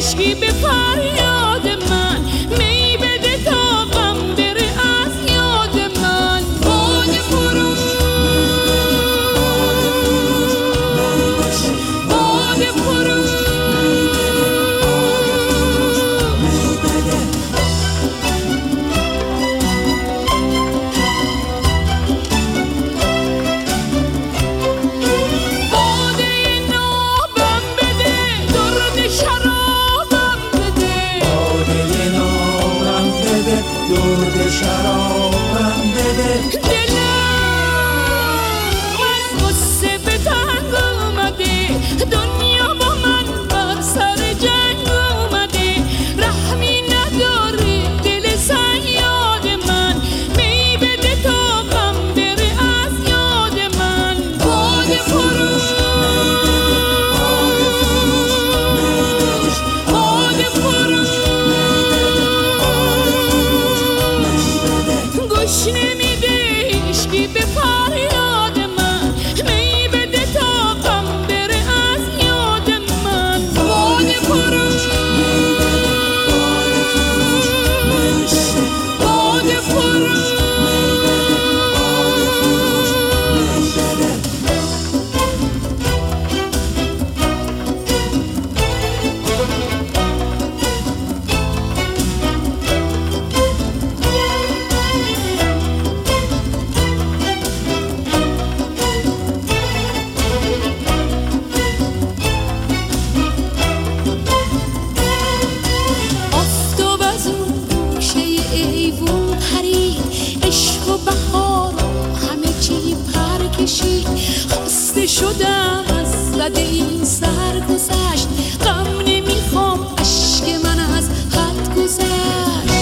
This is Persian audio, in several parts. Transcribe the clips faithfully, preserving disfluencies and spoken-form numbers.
عشقی به فریاد من، می بده تا غم بره از یاد من. باد فروش باد فروش درد شرابم بده. دلم از غصه به تنگ اومده، دنیا با من بر سر جنگ اومده. رحمی نداره دل صیاد من، می بده تا غم بره از یاد من. باد فروش باد فروش گوش نمیده عشقی به فریاد من، می بده تا غم بره از یاد من. باد فروش باد فروش خسته شدم از زد این سر گذشت، غم نمیخوام عشق من از حد گذشت.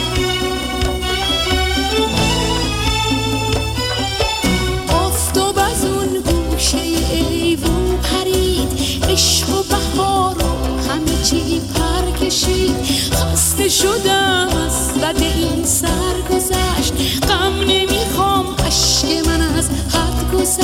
آفتاب از اون گوشه ایوون پرید، عشق و بهار و همه چی پر کشید. خسته شدم از زد این سر گذشت، غم نمیخوام عشق من از حد گذشت.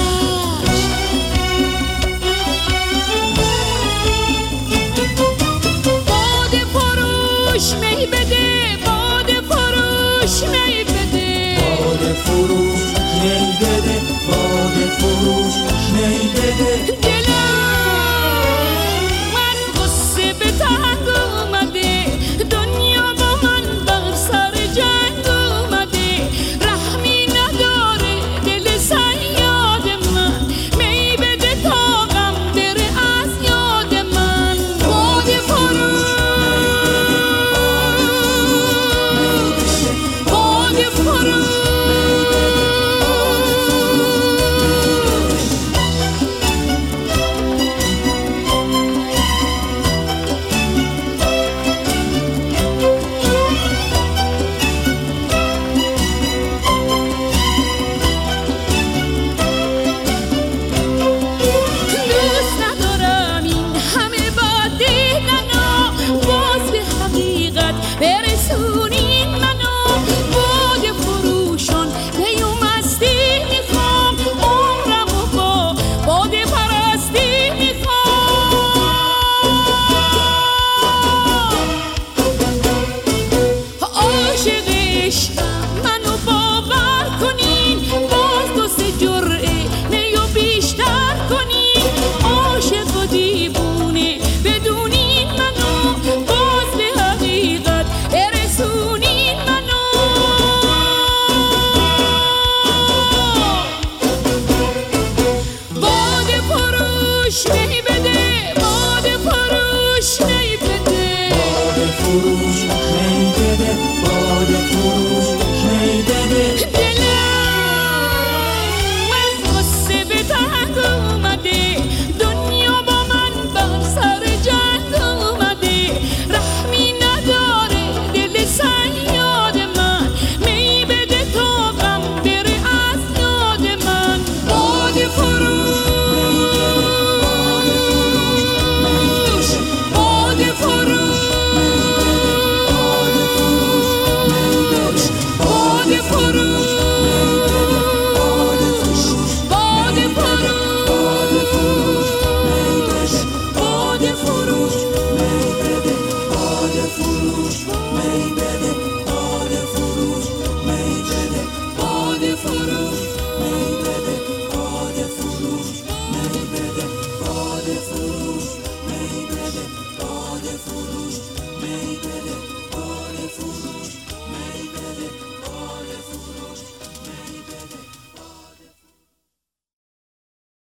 باد فروش می بده، باد فروش می بده. باد فروش می بده، باد فروش می بده. دلم از غصه به تنگ اومده، دنیا با من بر سر جنگ اومده. رحمی نداره دل صیاد من، می بده تا غم بره از یاد من. باد فروش باد فروش دوست ندارم این همه بد دیدنو، باز به حقیقت برسونین منو. باد فروشان پیومستی میخوام، عمرمو با باد پرستی میخوام. عاشق عشقم منو باور کنین، باز دو سه جرعه میو بیشتر کنین. عاشق و دیوونه بدونین منو، باز به حقیقت برسونین منو. باد فروش می بده، باد فروش می بده. باد فروش می بده، باد فروش می بده. دلم از غصه به تنگ اومده، دنیا با من بر سر جنگ اومده. رحمی نداره دل صیاد من، می بده تا غم بره از یاد من. باد فروش باد فروش فروش